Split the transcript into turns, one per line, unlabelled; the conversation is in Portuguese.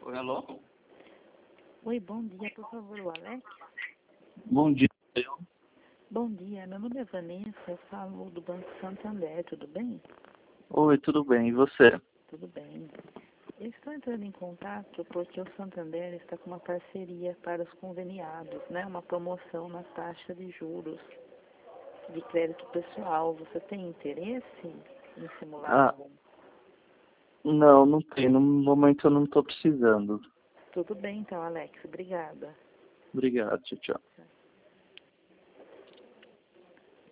Oi, alô?
Oi, bom dia, por favor, o Alex?
Bom dia.
Bom dia, meu nome é Vanessa, eu falo do Banco Santander, tudo bem?
Oi, tudo bem, e você?
Tudo bem. Eu estou entrando em contato porque o Santander está com uma parceria para os conveniados, né? Uma promoção na taxa de juros de crédito pessoal. Você tem interesse em simular
Ah,
algum?
não tem, no momento eu não estou precisando.
Tudo bem então, Alex, obrigada.
Obrigado, tchau, tchau.